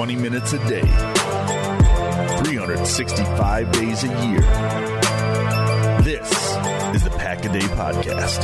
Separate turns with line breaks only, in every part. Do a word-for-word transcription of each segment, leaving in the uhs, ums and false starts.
twenty minutes a day, three hundred sixty-five days a year. This is the Pack a Day Podcast.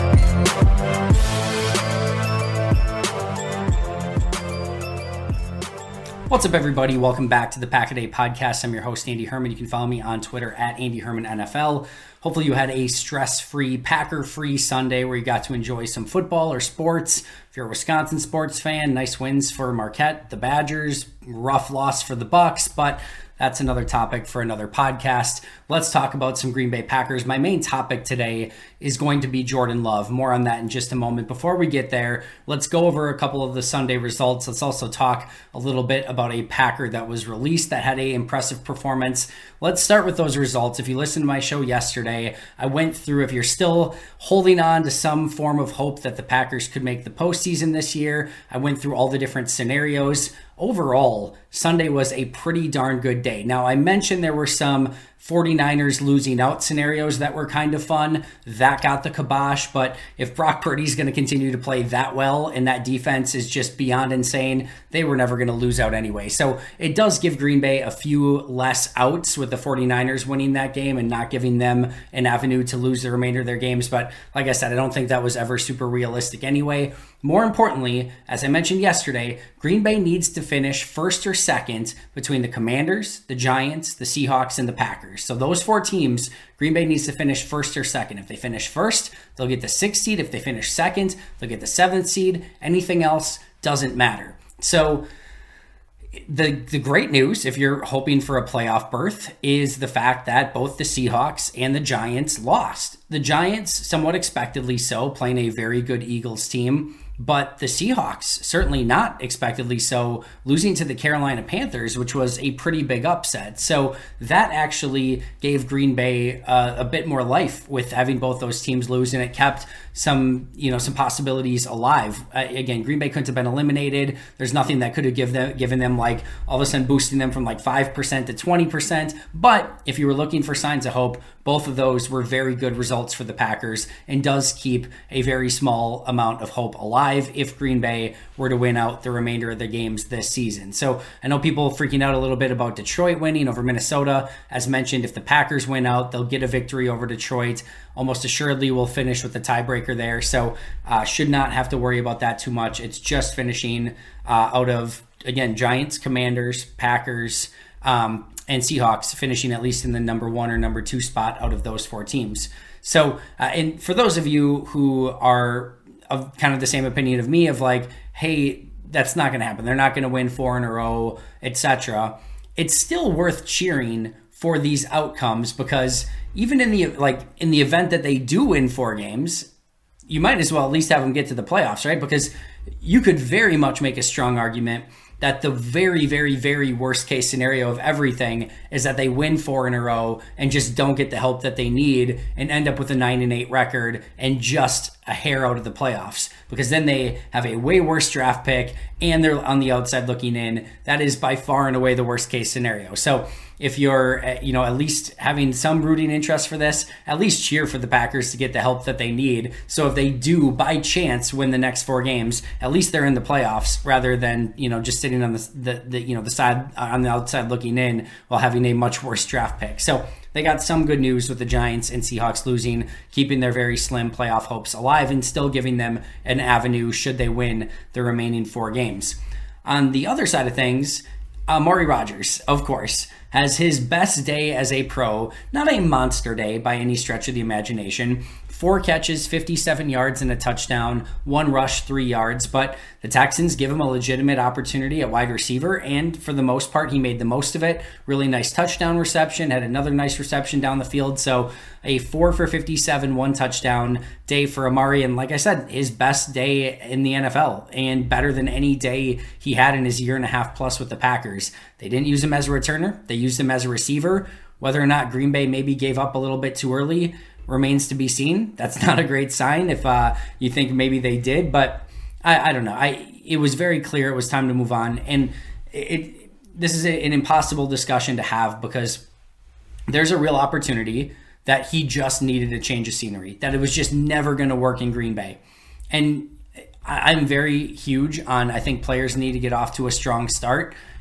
What's up, everybody? Welcome back to the Pack a Day Podcast. I'm your host, Andy Herman. You can follow me on Twitter at Andy Herman N F L. Hopefully you had a stress-free, Packer-free Sunday where you got to enjoy some football or sports. If you're a Wisconsin sports fan, nice wins for Marquette, the Badgers, rough loss for the Bucks, but that's another topic for another podcast. Let's talk about some Green Bay Packers. My main topic today is going to be Jordan Love. More on that in just a moment. Before we get there, let's go over a couple of the Sunday results. Let's also talk a little bit about a Packer that was released that had an impressive performance. Let's start with those results. If you listened to my show yesterday, I went through, if you're still holding on to some form of hope that the Packers could make the postseason this year, I went through all the different scenarios. Overall, Sunday was a pretty darn good day. Now, I mentioned there were some 49ers losing out scenarios that were kind of fun. That got the kibosh, but if Brock Purdy's going to continue to play that well and that defense is just beyond insane, they were never going to lose out anyway. So it does give Green Bay a few less outs with the 49ers winning that game and not giving them an avenue to lose the remainder of their games. But like I said, I don't think that was ever super realistic anyway. More importantly, as I mentioned yesterday, Green Bay needs to finish first or second between the Commanders, the Giants, the Seahawks, and the Packers. So those four teams, Green Bay needs to finish first or second. If they finish first, they'll get the sixth seed. If they finish second, they'll get the seventh seed. Anything else doesn't matter. So the the great news, if you're hoping for a playoff berth, is the fact that both the Seahawks and the Giants lost. The Giants, somewhat expectedly so, playing a very good Eagles team. But the Seahawks, certainly not expectedly so, losing to the Carolina Panthers, which was a pretty big upset. So that actually gave Green Bay uh, a bit more life with having both those teams lose, and it kept some, you know, some possibilities alive. Uh, again, Green Bay couldn't have been eliminated. There's nothing that could have give them, given them like all of a sudden boosting them from like five percent to twenty percent. But if you were looking for signs of hope, both of those were very good results for the Packers and does keep a very small amount of hope alive if Green Bay were to win out the remainder of the games this season. So I know people freaking out a little bit about Detroit winning over Minnesota. As mentioned, if the Packers win out, they'll get a victory over Detroit. Almost assuredly will finish with the tiebreaker there. So uh, should not have to worry about that too much. It's just finishing uh, out of, again, Giants, Commanders, Packers, um, and Seahawks finishing at least in the number one or number two spot out of those four teams. So, uh, and for those of you who are of kind of the same opinion of me of like, hey, that's not going to happen. They're not going to win four in a row, et cetera. It's still worth cheering for these outcomes because even in the like in the event that they do win four games, you might as well at least have them get to the playoffs, right? Because you could very much make a strong argument that the very, very, very worst case scenario of everything is that they win four in a row and just don't get the help that they need and end up with a nine and eight record and just a hair out of the playoffs, because then they have a way worse draft pick and they're on the outside looking in. That is by far and away the worst case scenario. So if you're, you know, at least having some rooting interest for this, at least cheer for the Packers to get the help that they need. So if they do by chance win the next four games, at least they're in the playoffs rather than, you know, just sitting on the, the, the you know, the side on the outside looking in while having a much worse draft pick. So they got some good news with the Giants and Seahawks losing, keeping their very slim playoff hopes alive and still giving them an avenue should they win the remaining four games. On the other side of things, Amari Rodgers, of course, has his best day as a pro, not a monster day by any stretch of the imagination. Four catches, fifty-seven yards and a touchdown, one rush, three yards. But the Texans give him a legitimate opportunity at wide receiver, and for the most part, he made the most of it. Really nice touchdown reception, had another nice reception down the field. So a four for fifty-seven, one touchdown day for Amari. And like I said, his best day in the N F L and better than any day he had in his year and a half plus with the Packers. They didn't use him as a returner. They used him as a receiver. Whether or not Green Bay maybe gave up a little bit too early remains to be seen. That's not a great sign if uh, you think maybe they did, but I, I don't know. I it was very clear it was time to move on, and it this is a, an impossible discussion to have because there's a real opportunity that he just needed a change of scenery, that it was just never going to work in Green Bay. And I, I'm very huge on, I think players need to get off to a strong start.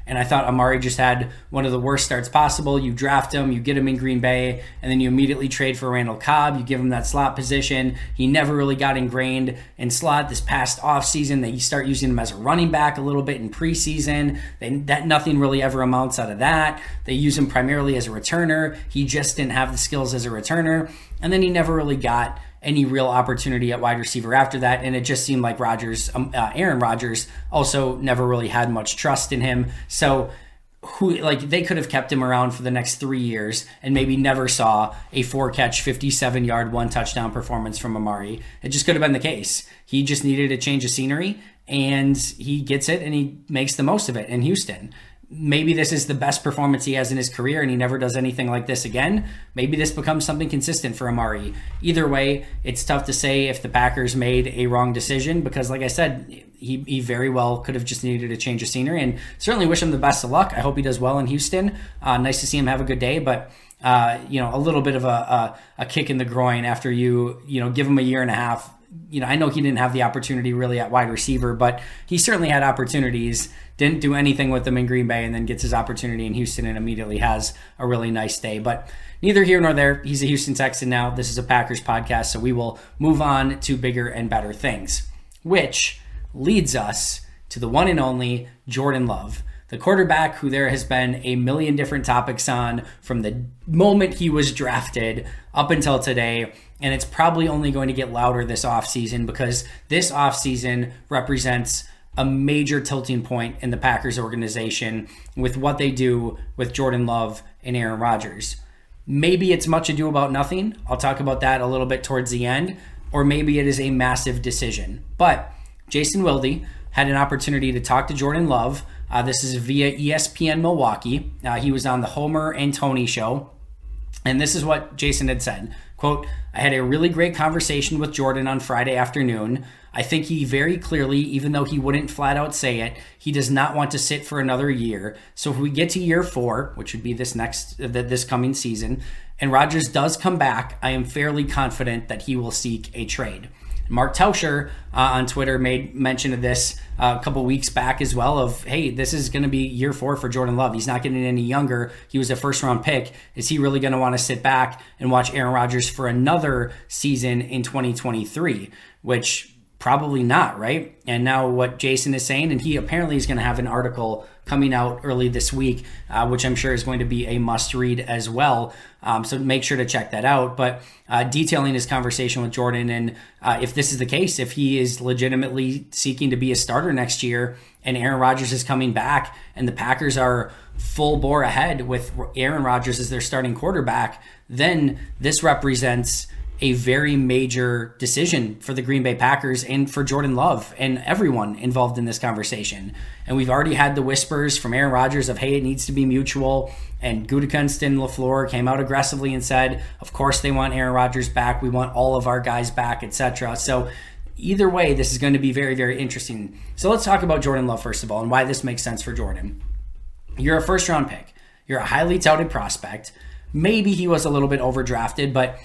And I thought Amari just had one of the worst starts possible. You draft him, you get him in Green Bay, and then you immediately trade for Randall Cobb. You give him that slot position. He never really got ingrained in slot this past offseason. They start using him as a running back a little bit in preseason. They, that nothing really ever amounts out of that. They use him primarily as a returner. He just didn't have the skills as a returner. And then he never really got any real opportunity at wide receiver after that. And it just seemed like Rodgers, um, uh, Aaron Rodgers also never really had much trust in him. So who like they could have kept him around for the next three years and maybe never saw a four catch, fifty-seven yard, one touchdown performance from Amari. It just could have been the case. He just needed a change of scenery, and he gets it and he makes the most of it in Houston. Maybe this is the best performance he has in his career and he never does anything like this again. Maybe this becomes something consistent for Amari. Either way, it's tough to say if the Packers made a wrong decision because, like I said, he, he very well could have just needed a change of scenery, and certainly wish him the best of luck. I hope he does well in Houston. Uh, nice to see him have a good day, but uh, you know, a little bit of a, a, a kick in the groin after you, you know, give him a year and a half. You know, I know he didn't have the opportunity really at wide receiver, but he certainly had opportunities, didn't do anything with them in Green Bay, and then gets his opportunity in Houston and immediately has a really nice day. But neither here nor there. He's a Houston Texan now. This is a Packers podcast, so we will move on to bigger and better things, which leads us to the one and only Jordan Love, the quarterback who there has been a million different topics on from the moment he was drafted up until today. And it's probably only going to get louder this offseason because this offseason represents a major tilting point in the Packers organization with what they do with Jordan Love and Aaron Rodgers. Maybe it's much ado about nothing. I'll talk about that a little bit towards the end. Or maybe it is a massive decision. But Jason Wilde had an opportunity to talk to Jordan Love. Uh, this is via E S P N Milwaukee. Uh, he was on the Homer and Tony show. And this is what Jason had said. Quote, I had a really great conversation with Jordan on Friday afternoon. I think he very clearly, even though he wouldn't flat out say it, he does not want to sit for another year. So if we get to year four, which would be this next, uh, this coming season, and Rodgers does come back, I am fairly confident that he will seek a trade. Mark Tauscher uh, on Twitter made mention of this uh, a couple weeks back as well of, hey, this is going to be year four for Jordan Love. He's not getting any younger. He was a first round pick. Is he really going to want to sit back and watch Aaron Rodgers for another season in twenty twenty-three, which probably not, right? And now what Jason is saying, and he apparently is going to have an article coming out early this week, uh, which I'm sure is going to be a must read as well. Um, so make sure to check that out. But uh, detailing his conversation with Jordan, and uh, if this is the case, if he is legitimately seeking to be a starter next year and Aaron Rodgers is coming back and the Packers are full bore ahead with Aaron Rodgers as their starting quarterback, then this represents a very major decision for the Green Bay Packers and for Jordan Love and everyone involved in this conversation. And we've already had the whispers from Aaron Rodgers of, hey, it needs to be mutual. And Gutekunst and LaFleur came out aggressively and said, of course they want Aaron Rodgers back. We want all of our guys back, et cetera. So either way, this is going to be very, very interesting. So let's talk about Jordan Love, first of all, and why this makes sense for Jordan. You're a first round pick. You're a highly touted prospect. Maybe he was a little bit overdrafted, but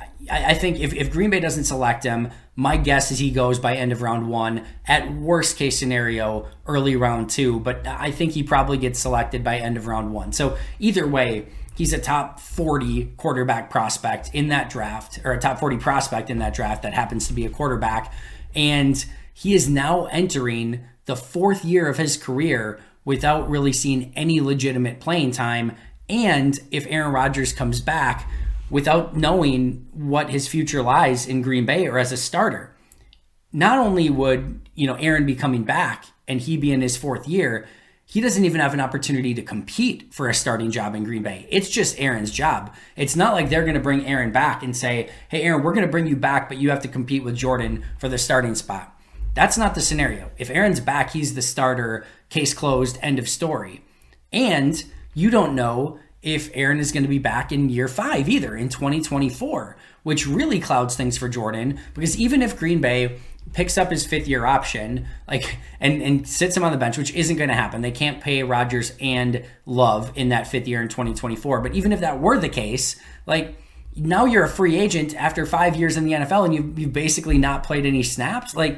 I think if, if Green Bay doesn't select him, my guess is he goes by end of round one, at worst case scenario, early round two. But I think he probably gets selected by end of round one. So either way, he's a top forty quarterback prospect in that draft, or a top forty prospect in that draft that happens to be a quarterback. And he is now entering the fourth year of his career without really seeing any legitimate playing time. And if Aaron Rodgers comes back, without knowing what his future lies in Green Bay or as a starter. Not only would, you know, Aaron be coming back and he be in his fourth year, he doesn't even have an opportunity to compete for a starting job in Green Bay. It's just Aaron's job. It's not like they're going to bring Aaron back and say, hey, Aaron, we're going to bring you back, but you have to compete with Jordan for the starting spot. That's not the scenario. If Aaron's back, he's the starter, case closed, end of story. And you don't know if Aaron is going to be back in year five either, in twenty twenty-four, which really clouds things for Jordan, because even if Green Bay picks up his fifth year option, like, and, and sits him on the bench, which isn't going to happen. They can't pay Rodgers and Love in that fifth year in twenty twenty-four. But even if that were the case, like, now you're a free agent after five years in the N F L and you've, you've basically not played any snaps. Like,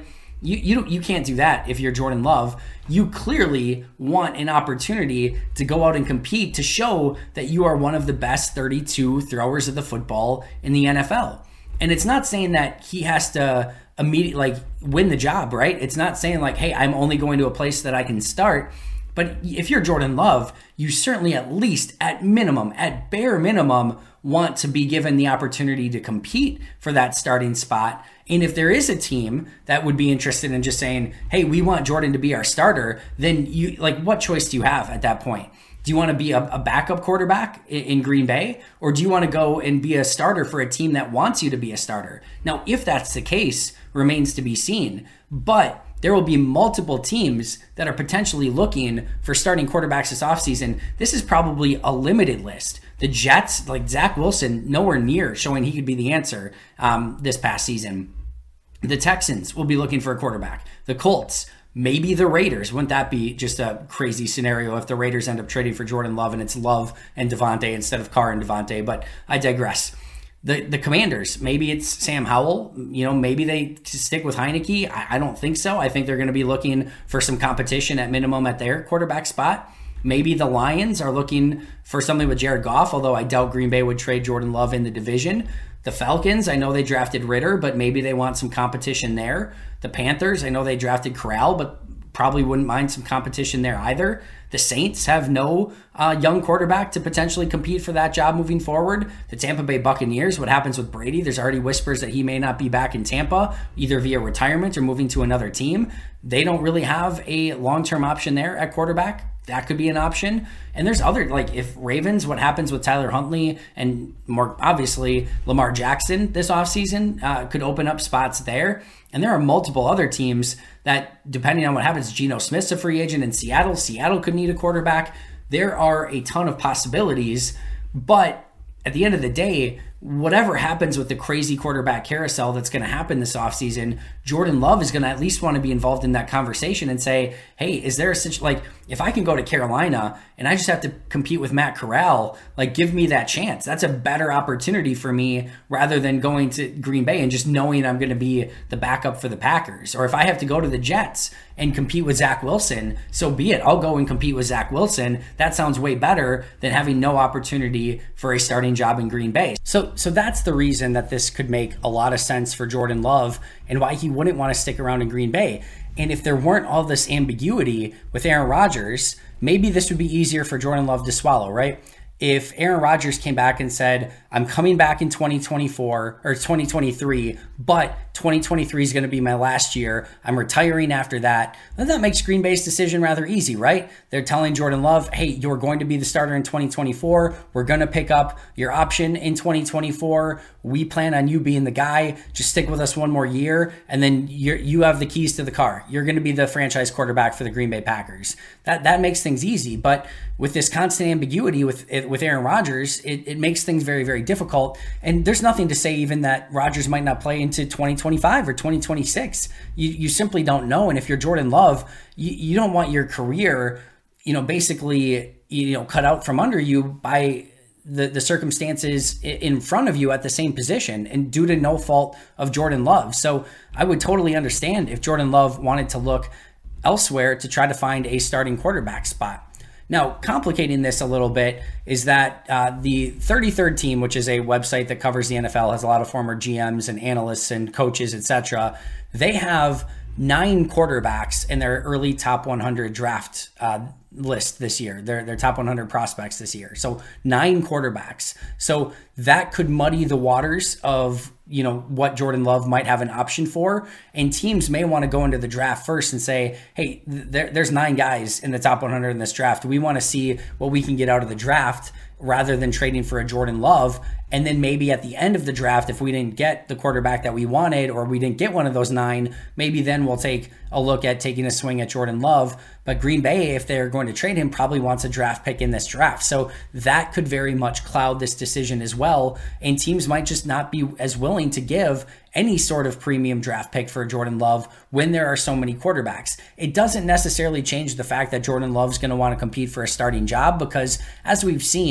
You you you can't do that if you're Jordan Love. You clearly want an opportunity to go out and compete to show that you are one of the best thirty-two throwers of the football in the N F L. And it's not saying that he has to immediately like win the job, right? It's not saying like, hey, I'm only going to a place that I can start. But if you're Jordan Love, you certainly at least, at minimum, at bare minimum, want to be given the opportunity to compete for that starting spot. And if there is a team that would be interested in just saying, hey, we want Jordan to be our starter, then you like, what choice do you have at that point? Do you want to be a, a backup quarterback in, in Green Bay? Or do you want to go and be a starter for a team that wants you to be a starter? Now, if that's the case, remains to be seen. But there will be multiple teams that are potentially looking for starting quarterbacks this offseason. This is probably a limited list. The Jets, like Zach Wilson, nowhere near showing he could be the answer um, this past season. The Texans will be looking for a quarterback. The Colts, maybe the Raiders. Wouldn't that be just a crazy scenario if the Raiders end up trading for Jordan Love and it's Love and Devontae instead of Carr and Devontae? But I digress. The the Commanders, maybe it's Sam Howell. You know, maybe they stick with Heineke. I, I don't think so. I think they're going to be looking for some competition at minimum at their quarterback spot. Maybe the Lions are looking for something with Jared Goff, although I doubt Green Bay would trade Jordan Love in the division. The Falcons, I know they drafted Ritter, but maybe they want some competition there. The Panthers, I know they drafted Corral, but probably wouldn't mind some competition there either. The Saints have no uh, young quarterback to potentially compete for that job moving forward. The Tampa Bay Buccaneers, what happens with Brady? There's already whispers that he may not be back in Tampa, either via retirement or moving to another team. They don't really have a long-term option there at quarterback. That could be an option. And there's other, like if Ravens, what happens with Tyler Huntley and more obviously Lamar Jackson this offseason uh, could open up spots there. And there are multiple other teams that, depending on what happens, Geno Smith's a free agent in Seattle. Seattle could need a quarterback. There are a ton of possibilities, but at the end of the day, whatever happens with the crazy quarterback carousel that's going to happen this offseason, Jordan Love is going to at least want to be involved in that conversation and say, hey, is there a situation, like if I can go to Carolina and I just have to compete with Matt Corral, like give me that chance. That's a better opportunity for me rather than going to Green Bay and just knowing I'm going to be the backup for the Packers. Or if I have to go to the Jets and compete with Zach Wilson, so be it. I'll go and compete with Zach Wilson. That sounds way better than having no opportunity for a starting job in Green Bay. So so that's the reason that this could make a lot of sense for Jordan Love and why he wouldn't want to stick around in Green Bay. And if there weren't all this ambiguity with Aaron Rodgers, maybe this would be easier for Jordan Love to swallow, right? If Aaron Rodgers came back and said, I'm coming back in twenty twenty-four or twenty twenty-three, but twenty twenty-three is going to be my last year. I'm retiring after that. Then that makes Green Bay's decision rather easy, right? They're telling Jordan Love, hey, you're going to be the starter in twenty twenty-four. We're going to pick up your option in twenty twenty-four. We plan on you being the guy. Just stick with us one more year, and then you you have the keys to the car. You're going to be the franchise quarterback for the Green Bay Packers. That that makes things easy, but with this constant ambiguity with with Aaron Rodgers, it, it makes things very, very difficult. And there's nothing to say even that Rodgers might not play into twenty twenty-five or twenty twenty-six. You you simply don't know. And if you're Jordan Love, you, you don't want your career, you know, basically, you know, cut out from under you by the, the circumstances in front of you at the same position and due to no fault of Jordan Love. So I would totally understand if Jordan Love wanted to look elsewhere to try to find a starting quarterback spot. Now, complicating this a little bit is that uh, the thirty-third Team, which is a website that covers the N F L, has a lot of former G Ms and analysts and coaches, et cetera. They have nine quarterbacks in their early top one hundred draft uh, list this year, their, their top one hundred prospects this year. So nine quarterbacks. So that could muddy the waters of, you know, what Jordan Love might have an option for. And teams may want to go into the draft first and say, hey, there, there's nine guys in the top one hundred in this draft. We want to see what we can get out of the draft rather than trading for a Jordan Love. And then maybe at the end of the draft, if we didn't get the quarterback that we wanted, or we didn't get one of those nine, maybe then we'll take a look at taking a swing at Jordan Love. But Green Bay, if they're going to trade him, probably wants a draft pick in this draft. So that could very much cloud this decision as well. And teams might just not be as willing to give any sort of premium draft pick for Jordan Love when there are so many quarterbacks. It doesn't necessarily change the fact that Jordan Love's going to want to compete for a starting job, because as we've seen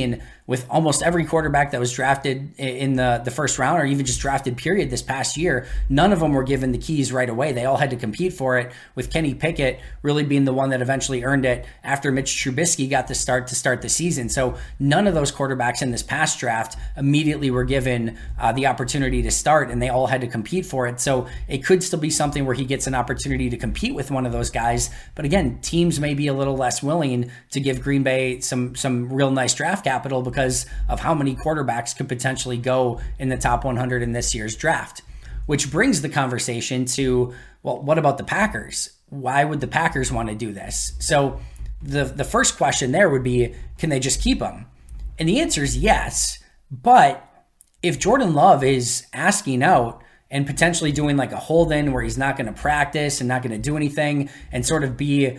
with almost every quarterback that was drafted in the, the first round or even just drafted period this past year, none of them were given the keys right away. They all had to compete for it, with Kenny Pickett really being the one that eventually earned it after Mitch Trubisky got the start to start the season. So none of those quarterbacks in this past draft immediately were given uh, the opportunity to start, and they all had to compete for it. So it could still be something where he gets an opportunity to compete with one of those guys. But again, teams may be a little less willing to give Green Bay some, some real nice draft capital because of how many quarterbacks could potentially go in the top one hundred in this year's draft. Which brings the conversation to, well, what about the Packers? Why would the Packers want to do this? So the, the first question there would be, can they just keep him? And the answer is yes. But if Jordan Love is asking out and potentially doing like a hold-in where he's not going to practice and not going to do anything and sort of be,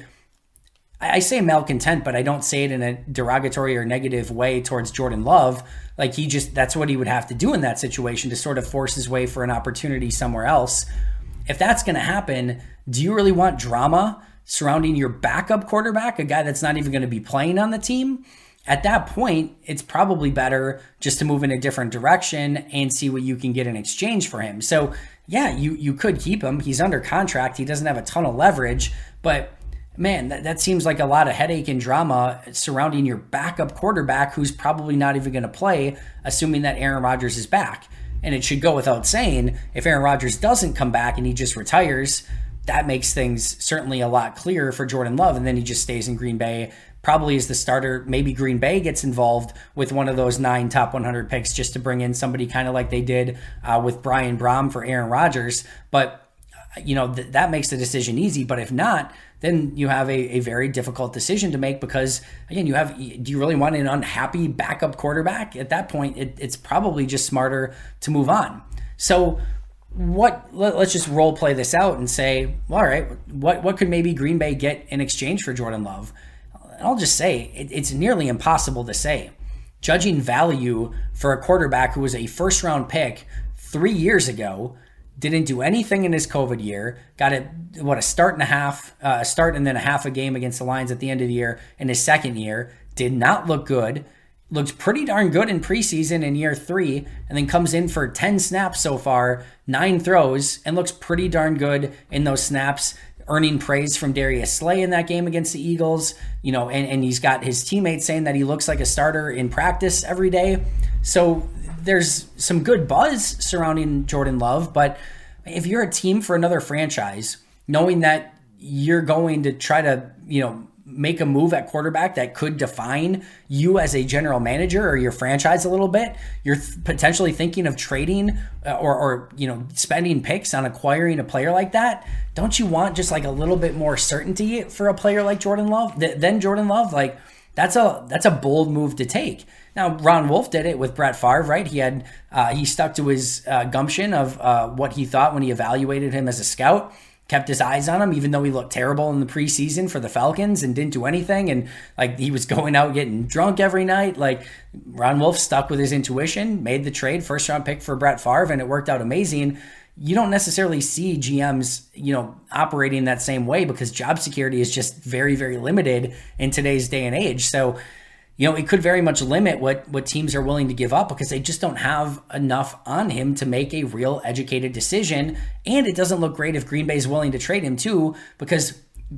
I say malcontent, but I don't say it in a derogatory or negative way towards Jordan Love. Like he just, that's what he would have to do in that situation to sort of force his way for an opportunity somewhere else. If that's going to happen, do you really want drama surrounding your backup quarterback, a guy that's not even going to be playing on the team? At that point, it's probably better just to move in a different direction and see what you can get in exchange for him. So yeah, you, you could keep him. He's under contract. He doesn't have a ton of leverage, but man, that, that seems like a lot of headache and drama surrounding your backup quarterback who's probably not even going to play, assuming that Aaron Rodgers is back. And it should go without saying, if Aaron Rodgers doesn't come back and he just retires, that makes things certainly a lot clearer for Jordan Love, and then he just stays in Green Bay, probably as the starter. Maybe Green Bay gets involved with one of those nine top one hundred picks just to bring in somebody kind of like they did uh, with Brian Brom for Aaron Rodgers. But, you know, th- that makes the decision easy. But if not, then you have a, a very difficult decision to make because, again, you have, do you really want an unhappy backup quarterback? At that point, it, it's probably just smarter to move on. So what, let, let's just role play this out and say, well, all right, what, what could maybe Green Bay get in exchange for Jordan Love? I'll just say it, it's nearly impossible to say. Judging value for a quarterback who was a first round pick three years ago, didn't do anything in his COVID year, got a, what, a start and a half, uh, a start and then a half a game against the Lions at the end of the year in his second year, did not look good, looked pretty darn good in preseason in year three, and then comes in for ten snaps so far, nine throws, and looks pretty darn good in those snaps, earning praise from Darius Slay in that game against the Eagles, you know, and, and he's got his teammates saying that he looks like a starter in practice every day. So there's some good buzz surrounding Jordan Love, but if you're a team for another franchise, knowing that you're going to try to, you know, make a move at quarterback that could define you as a general manager or your franchise a little bit, you're th- potentially thinking of trading uh, or, or, you know, spending picks on acquiring a player like that. Don't you want just like a little bit more certainty for a player like Jordan Love? Th- then Jordan Love, like that's a, that's a bold move to take. Now, Ron Wolf did it with Brett Favre, right? He had, uh, he stuck to his uh, gumption of uh, what he thought when he evaluated him as a scout. Kept his eyes on him, even though he looked terrible in the preseason for the Falcons and didn't do anything. And like he was going out getting drunk every night. Like Ron Wolf stuck with his intuition, made the trade, first round pick for Brett Favre, and it worked out amazing. You don't necessarily see G Ms, you know, operating that same way because job security is just very, very limited in today's day and age. So, you know, it could very much limit what, what teams are willing to give up because they just don't have enough on him to make a real educated decision. And it doesn't look great if Green Bay is willing to trade him too, because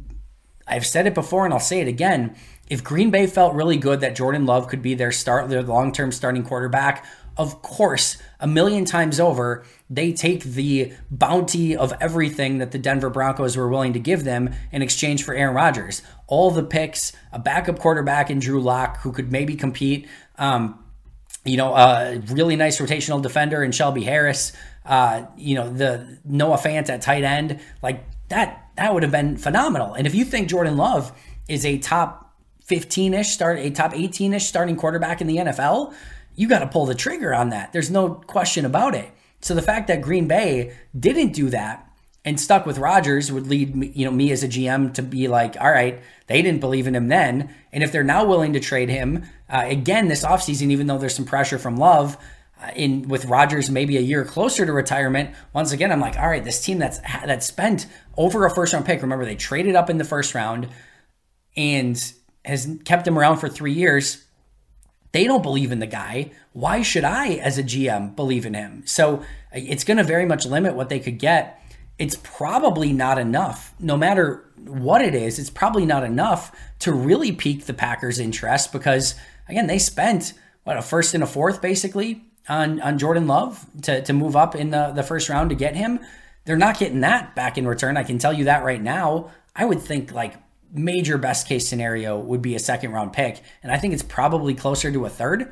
I've said it before and I'll say it again. If Green Bay felt really good that Jordan Love could be their start, their long-term starting quarterback, of course, a million times over, they take the bounty of everything that the Denver Broncos were willing to give them in exchange for Aaron Rodgers. All the picks, a backup quarterback in Drew Lock who could maybe compete, um, you know, a really nice rotational defender in Shelby Harris, uh, you know, the Noah Fant at tight end. Like that, that would have been phenomenal. And if you think Jordan Love is a top fifteen-ish start, a top eighteen-ish starting quarterback in the N F L, you got to pull the trigger on that. There's no question about it. So the fact that Green Bay didn't do that and stuck with Rodgers would lead me, you know, me as a G M to be like, all right, they didn't believe in him then. And if they're now willing to trade him uh, again this offseason, even though there's some pressure from Love uh, in with Rodgers maybe a year closer to retirement, once again, I'm like, all right, this team that's that spent over a first round pick. Remember, they traded up in the first round and has kept him around for three years. They don't believe in the guy. Why should I, as a G M, believe in him? So it's going to very much limit what they could get. It's probably not enough. No matter what it is, it's probably not enough to really pique the Packers' interest because, again, they spent, what, a first and a fourth, basically, on, on Jordan Love to, to move up in the, the first round to get him. They're not getting that back in return. I can tell you that right now. I would think, like, major best case scenario would be a second round pick. And I think it's probably closer to a third.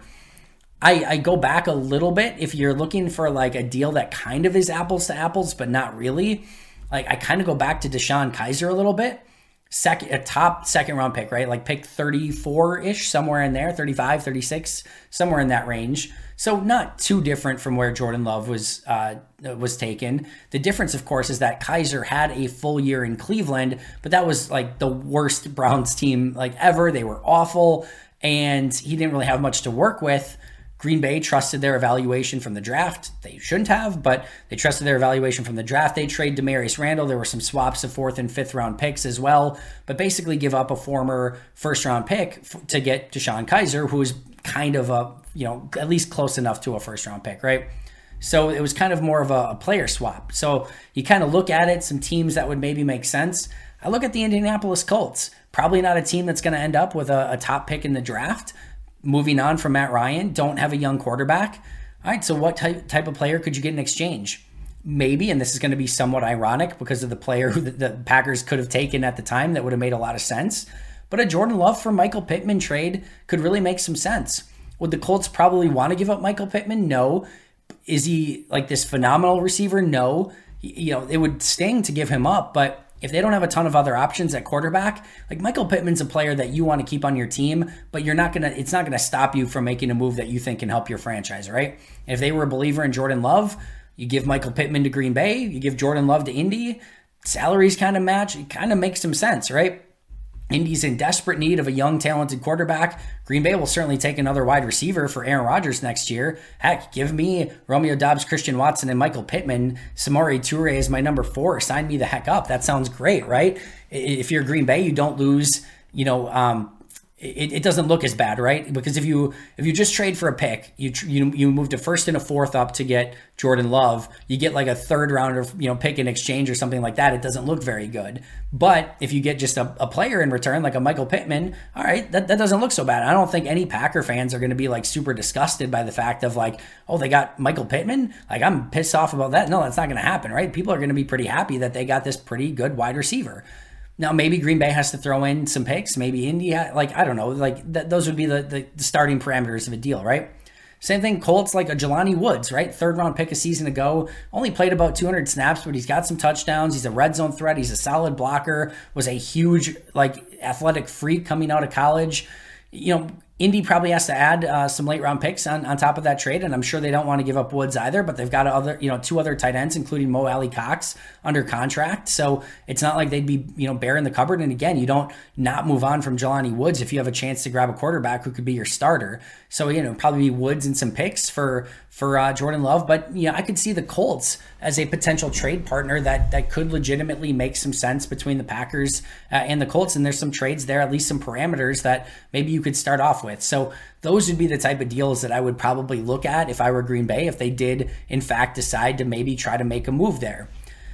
I, I go back a little bit. If you're looking for like a deal that kind of is apples to apples, but not really, like I kind of go back to DeShone Kizer a little bit. Second, a top second round pick, right? Like pick thirty-four ish, somewhere in there, thirty-five, thirty-six, somewhere in that range. So not too different from where Jordan Love was uh, was taken. The difference, of course, is that Kizer had a full year in Cleveland, but that was like the worst Browns team like ever. They were awful, and he didn't really have much to work with. Green Bay trusted their evaluation from the draft. They shouldn't have, but they trusted their evaluation from the draft. They trade Demarius Randall. There were some swaps of fourth and fifth round picks as well, but basically give up a former first round pick f- to get DeShone Kizer, who was kind of a, you know, at least close enough to a first round pick, right? So it was kind of more of a, a player swap. So you kind of look at it, some teams that would maybe make sense. I look at the Indianapolis Colts, probably not a team that's going to end up with a, a top pick in the draft. Moving on from Matt Ryan, don't have a young quarterback. All right, so what type, type of player could you get in exchange? Maybe, and this is going to be somewhat ironic because of the player who the, the Packers could have taken at the time that would have made a lot of sense, but a Jordan Love for Michael Pittman trade could really make some sense. Would the Colts probably want to give up Michael Pittman? No. Is he like this phenomenal receiver? No. You know, it would sting to give him up, but if they don't have a ton of other options at quarterback, like Michael Pittman's a player that you want to keep on your team, but you're not going to, it's not going to stop you from making a move that you think can help your franchise, right? If they were a believer in Jordan Love, you give Michael Pittman to Green Bay, you give Jordan Love to Indy, salaries kind of match, it kind of makes some sense, right? Indy's in desperate need of a young, talented quarterback. Green Bay will certainly take another wide receiver for Aaron Rodgers next year. Heck, give me Romeo Doubs, Christian Watson, and Michael Pittman. Samori Toure is my number four. Sign me the heck up. That sounds great, right? If you're Green Bay, you don't lose, you know, um, It, it doesn't look as bad, right? Because if you if you just trade for a pick, you you you move to first and a fourth up to get Jordan Love, you get like a third rounder, you know, pick in exchange or something like that. It doesn't look very good. But if you get just a, a player in return, like a Michael Pittman, all right, that, that doesn't look so bad. I don't think any Packer fans are going to be like super disgusted by the fact of like, oh, they got Michael Pittman. Like I'm pissed off about that. No, that's not going to happen, right? People are going to be pretty happy that they got this pretty good wide receiver. Now, maybe Green Bay has to throw in some picks. Maybe India, like, I don't know. Like, th- those would be the, the, the starting parameters of a deal, right? Same thing, Colts, like a Jelani Woods, right? Third round pick a season ago. Only played about two hundred snaps, but he's got some touchdowns. He's a red zone threat. He's a solid blocker. Was a huge, like, athletic freak coming out of college. You know, Indy probably has to add uh, some late round picks on, on top of that trade, and I'm sure they don't want to give up Woods either, but they've got other, you know, two other tight ends, including Mo Alley-Cox, under contract. So it's not like they'd be, you know, bare in the cupboard. And again, you don't not move on from Jelani Woods if you have a chance to grab a quarterback who could be your starter. So, you know, probably be Woods and some picks for for uh, Jordan Love. But, you know, I could see the Colts as a potential trade partner that that could legitimately make some sense between the Packers uh, and the Colts. And there's some trades there, at least some parameters that maybe you could start off with. So those would be the type of deals that I would probably look at if I were Green Bay, if they did, in fact, decide to maybe try to make a move there.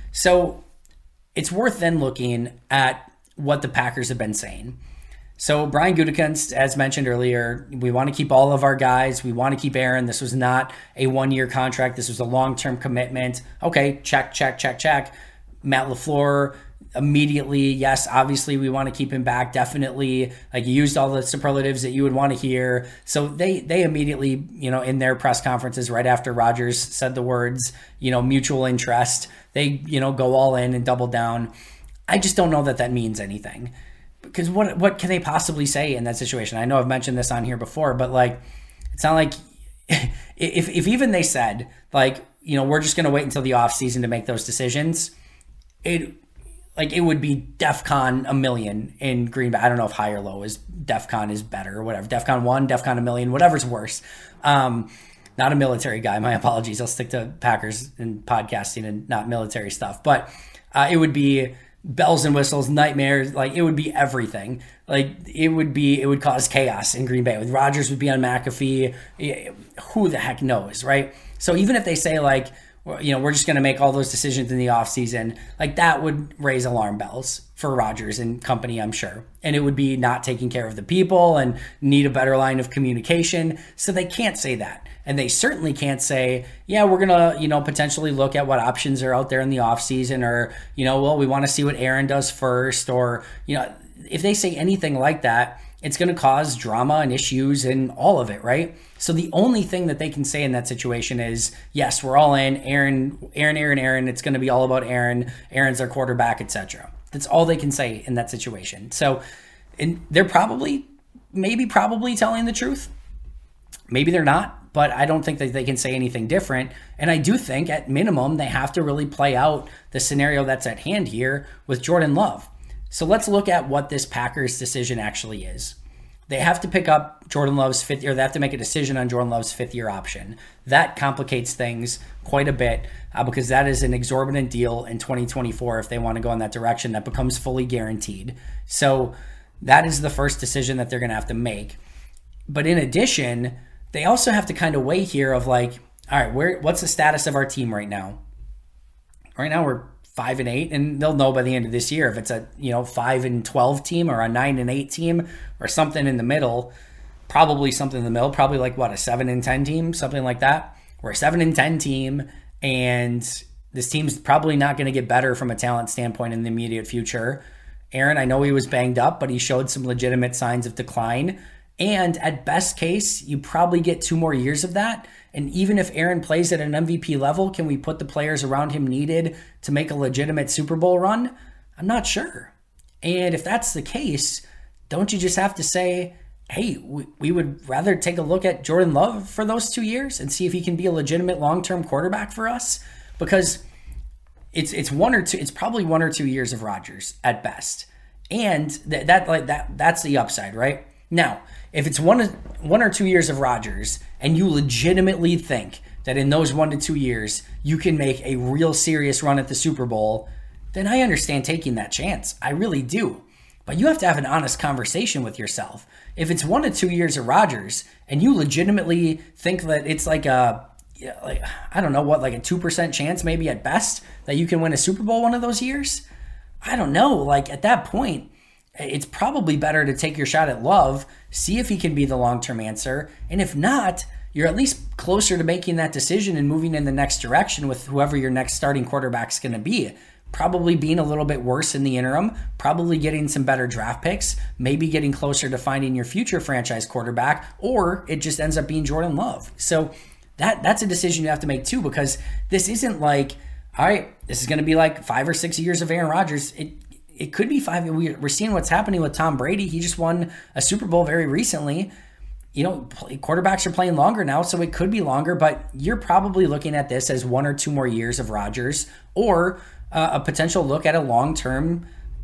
So it's worth then looking at what the Packers have been saying. So Brian Gutekunst, as mentioned earlier, we want to keep all of our guys. We want to keep Aaron. This was not a one-year contract. This was a long-term commitment. Okay, check, check, check, check. Matt LaFleur, immediately, yes, obviously we want to keep him back. Definitely, like you used all the superlatives that you would want to hear. So they they immediately, you know, in their press conferences right after Rodgers said the words, you know, mutual interest, they, you know, go all in and double down. I just don't know that that means anything. Because what what can they possibly say in that situation? I know I've mentioned this on here before, but like, it's not like if if even they said like, you know, we're just going to wait until the offseason to make those decisions, it like it would be DEFCON a million in Green Bay. I don't know if high or low is DEFCON is better or whatever. DEFCON one, DEFCON a million, whatever's worse. Um, not a military guy. My apologies. I'll stick to Packers and podcasting and not military stuff. But uh, it would be bells and whistles, nightmares. Like, it would be everything. Like, it would be, it would cause chaos in Green Bay. With Rodgers would be on McAfee. Who the heck knows, right? So even if they say, like, you know, we're just going to make all those decisions in the offseason, like, that would raise alarm bells for Rodgers and company, I'm sure. And it would be not taking care of the people and need a better line of communication. So they can't say that. And they certainly can't say, yeah, we're going to, you know, potentially look at what options are out there in the offseason, or, you know, well, we want to see what Aaron does first, or, you know, if they say anything like that, it's going to cause drama and issues and all of it, right? So the only thing that they can say in that situation is, yes, we're all in. Aaron, Aaron, Aaron, Aaron. It's going to be all about Aaron. Aaron's our quarterback, et cetera. That's all they can say in that situation. So, and they're probably, maybe probably telling the truth. Maybe they're not, but I don't think that they can say anything different. And I do think at minimum, they have to really play out the scenario that's at hand here with Jordan Love. So let's look at what this Packers decision actually is. They have to pick up Jordan Love's fifth year. They have to make a decision on Jordan Love's fifth year option. That complicates things quite a bit uh, because that is an exorbitant deal in twenty twenty-four if they want to go in that direction. That becomes fully guaranteed. So that is the first decision that they're going to have to make. But in addition, they also have to kind of weigh here of like, all right, where what's the status of our team right now? Right now we're five and eight, and they'll know by the end of this year if it's a, you know, five and twelve team or a nine and eight team or something in the middle. Probably something in the middle, probably like what, a seven and ten team, something like that. We're a seven and ten team, and this team's probably not going to get better from a talent standpoint in the immediate future. Aaron, I know he was banged up, but he showed some legitimate signs of decline. And at best case, you probably get two more years of that. And even if Aaron plays at an M V P level, can we put the players around him needed to make a legitimate Super Bowl run? I'm not sure. And if that's the case, don't you just have to say, hey, we, we would rather take a look at Jordan Love for those two years and see if he can be a legitimate long-term quarterback for us? Because it's it's one or two, it's probably one or two years of Rodgers at best. And th- that like that that's the upside, right? Now, if it's one, one or two years of Rodgers and you legitimately think that in those one to two years you can make a real serious run at the Super Bowl, then I understand taking that chance. I really do. But you have to have an honest conversation with yourself. If it's one to two years of Rodgers and you legitimately think that it's like a, like I don't know what, like a two percent chance maybe at best that you can win a Super Bowl one of those years, I don't know. Like at that point, it's probably better to take your shot at Love, see if he can be the long-term answer. And if not, you're at least closer to making that decision and moving in the next direction with whoever your next starting quarterback's going to be. Probably being a little bit worse in the interim, probably getting some better draft picks, maybe getting closer to finding your future franchise quarterback, or it just ends up being Jordan Love. So that that's a decision you have to make too, because this isn't like, all right, this is going to be like five or six years of Aaron Rodgers. It It could be five. We're seeing what's happening with Tom Brady. He just won a Super Bowl very recently. You know, quarterbacks are playing longer now, so it could be longer, but you're probably looking at this as one or two more years of Rodgers, or uh, a potential look at a long-term,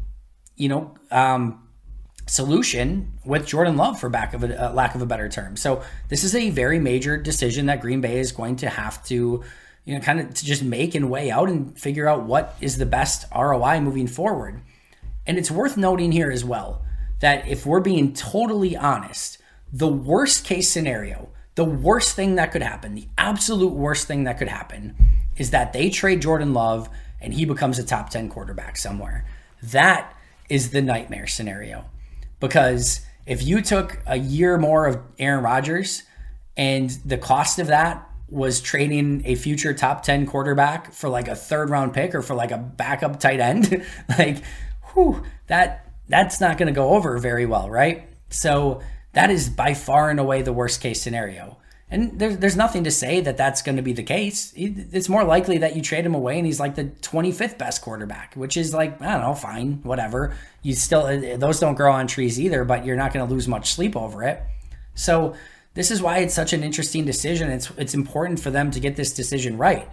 you know, um, solution with Jordan Love, for back of a, uh, lack of a better term. So this is a very major decision that Green Bay is going to have to, you know, kind of to just make and weigh out and figure out what is the best R O I moving forward. And it's worth noting here as well that if we're being totally honest, the worst case scenario, the worst thing that could happen, the absolute worst thing that could happen is that they trade Jordan Love and he becomes a top ten quarterback somewhere. That is the nightmare scenario. Because if you took a year more of Aaron Rodgers and the cost of that was trading a future top ten quarterback for like a third round pick or for like a backup tight end, like, whew, that that's not going to go over very well, right? So that is by far and away the worst case scenario. And there's there's nothing to say that that's going to be the case. It's more likely that you trade him away and he's like the twenty-fifth best quarterback, which is like, I don't know, fine, whatever. You still, those don't grow on trees either, but you're not going to lose much sleep over it. So this is why it's such an interesting decision. It's it's important for them to get this decision right.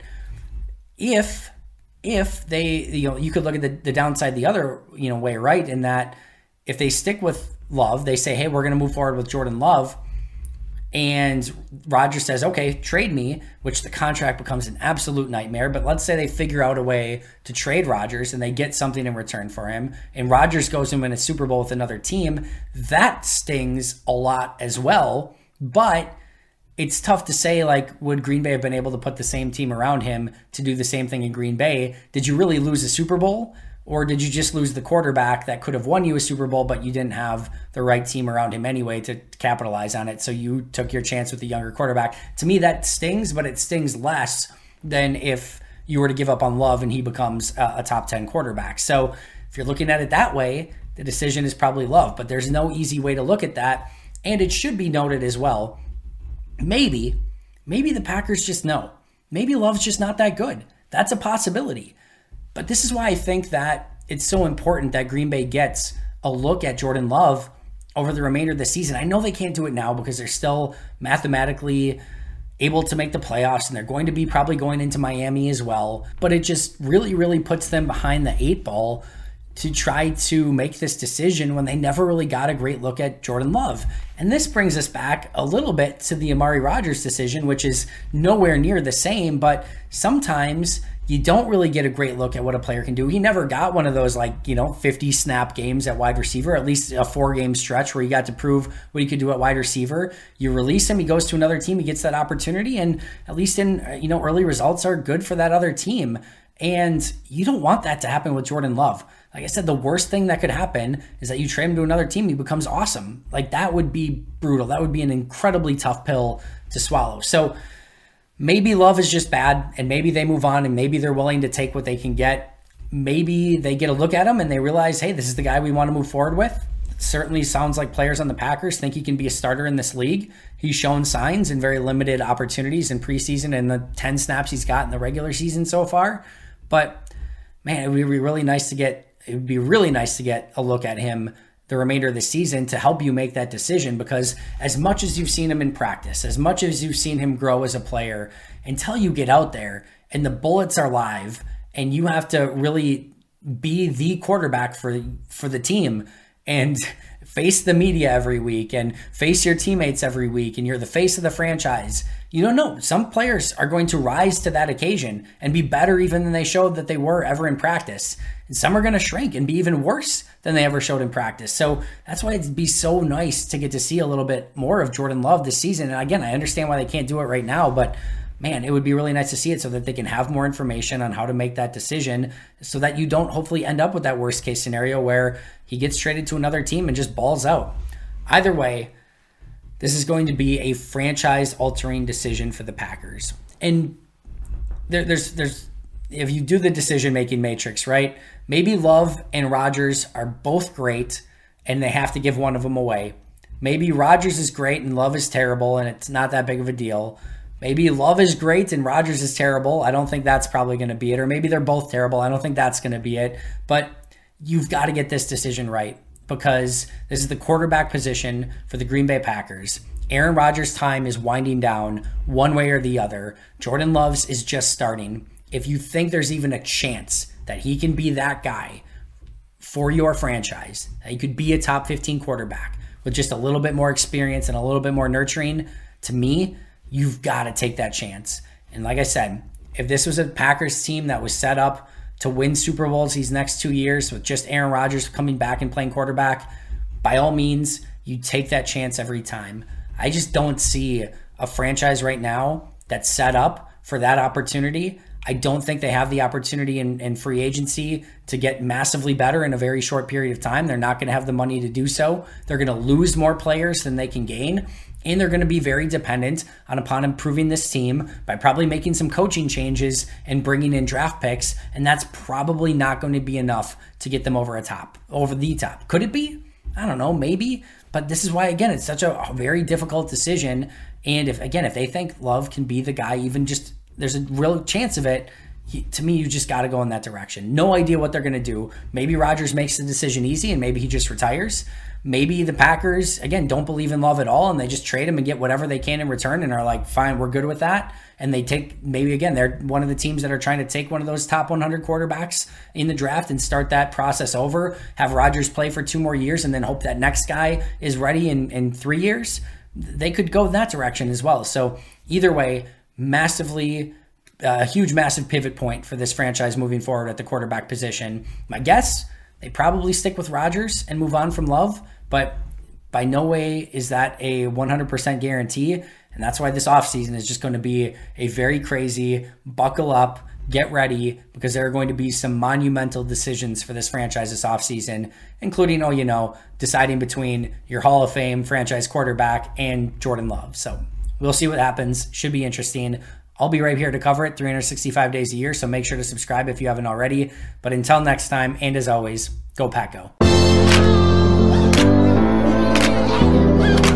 If if they, you know, you could look at the, the downside the other, you know, way, right? In that if they stick with Love, they say, hey, we're going to move forward with Jordan Love. And Rodgers says, okay, trade me, which the contract becomes an absolute nightmare. But let's say they figure out a way to trade Rodgers and they get something in return for him, and Rodgers goes and wins a Super Bowl with another team. That stings a lot as well. But it's tough to say, like, would Green Bay have been able to put the same team around him to do the same thing in Green Bay? Did you really lose a Super Bowl? Or did you just lose the quarterback that could have won you a Super Bowl, but you didn't have the right team around him anyway to capitalize on it? So you took your chance with the younger quarterback. To me, that stings, but it stings less than if you were to give up on Love and he becomes a, a top ten quarterback. So if you're looking at it that way, the decision is probably Love, but there's no easy way to look at that. And it should be noted as well, maybe, maybe the Packers just know. Maybe Love's just not that good. That's a possibility. But this is why I think that it's so important that Green Bay gets a look at Jordan Love over the remainder of the season. I know they can't do it now because they're still mathematically able to make the playoffs, and they're going to be probably going into Miami as well. But it just really, really puts them behind the eight ball to try to make this decision when they never really got a great look at Jordan Love. And this brings us back a little bit to the Amari Rodgers decision, which is nowhere near the same, but sometimes you don't really get a great look at what a player can do. He never got one of those, like, you know, fifty snap games at wide receiver, at least a four game stretch where he got to prove what he could do at wide receiver. You release him, he goes to another team, he gets that opportunity, and at least in, you know, early results are good for that other team. And you don't want that to happen with Jordan Love. Like I said, the worst thing that could happen is that you trade him to another team, he becomes awesome. Like, that would be brutal. That would be an incredibly tough pill to swallow. So maybe Love is just bad, and maybe they move on, and maybe they're willing to take what they can get. Maybe they get a look at him and they realize, hey, this is the guy we want to move forward with. It certainly sounds like players on the Packers think he can be a starter in this league. He's shown signs in very limited opportunities in preseason and the ten snaps he's got in the regular season so far. But man, it would be really nice to get it would be really nice to get a look at him the remainder of the season to help you make that decision, because as much as you've seen him in practice, as much as you've seen him grow as a player, until you get out there and the bullets are live and you have to really be the quarterback for for the team and face the media every week and face your teammates every week, and you're the face of the franchise, you don't know. Some players are going to rise to that occasion and be better even than they showed that they were ever in practice. And some are going to shrink and be even worse than they ever showed in practice. So that's why it'd be so nice to get to see a little bit more of Jordan Love this season. And again, I understand why they can't do it right now, but man, it would be really nice to see it so that they can have more information on how to make that decision, so that you don't hopefully end up with that worst case scenario where he gets traded to another team and just balls out. Either way, this is going to be a franchise-altering decision for the Packers. And there, there's, there's, if you do the decision-making matrix, right, maybe Love and Rodgers are both great and they have to give one of them away. Maybe Rodgers is great and Love is terrible and it's not that big of a deal. Maybe Love is great and Rodgers is terrible. I don't think that's probably going to be it. Or maybe they're both terrible. I don't think that's going to be it. But you've got to get this decision right, because this is the quarterback position for the Green Bay Packers. Aaron Rodgers' time is winding down one way or the other. Jordan Love's is just starting. If you think there's even a chance that he can be that guy for your franchise, that he could be a top fifteen quarterback with just a little bit more experience and a little bit more nurturing, to me, you've got to take that chance. And like I said, if this was a Packers team that was set up to win Super Bowls these next two years with just Aaron Rodgers coming back and playing quarterback, by all means, you take that chance every time. I just don't see a franchise right now that's set up for that opportunity. I don't think they have the opportunity in, in free agency to get massively better in a very short period of time. They're not going to have the money to do so. They're going to lose more players than they can gain. And they're going to be very dependent on upon improving this team by probably making some coaching changes and bringing in draft picks. And that's probably not going to be enough to get them over a top, over the top. Could it be? I don't know, maybe. But this is why, again, it's such a, a very difficult decision. And if, again, if they think Love can be the guy, even just there's a real chance of it, he, to me, you just got to go in that direction. No idea what they're going to do. Maybe Rodgers makes the decision easy and maybe he just retires. Maybe the Packers, again, don't believe in Love at all and they just trade him and get whatever they can in return and are like, fine, we're good with that. And they take, maybe again, they're one of the teams that are trying to take one of those top one hundred quarterbacks in the draft and start that process over, have Rodgers play for two more years and then hope that next guy is ready in, in three years. they could go that direction as well. So either way, massively, a uh, huge, massive pivot point for this franchise moving forward at the quarterback position. My guess, they probably stick with Rodgers and move on from Love, but by no way is that a one hundred percent guarantee. And that's why this offseason is just going to be a very crazy, buckle up, get ready, because there are going to be some monumental decisions for this franchise this offseason, including, oh, you know, deciding between your Hall of Fame franchise quarterback and Jordan Love. So we'll see what happens. Should be interesting. I'll be right here to cover it three hundred sixty-five days a year, so make sure to subscribe if you haven't already. But until next time, and as always, go Pack Go.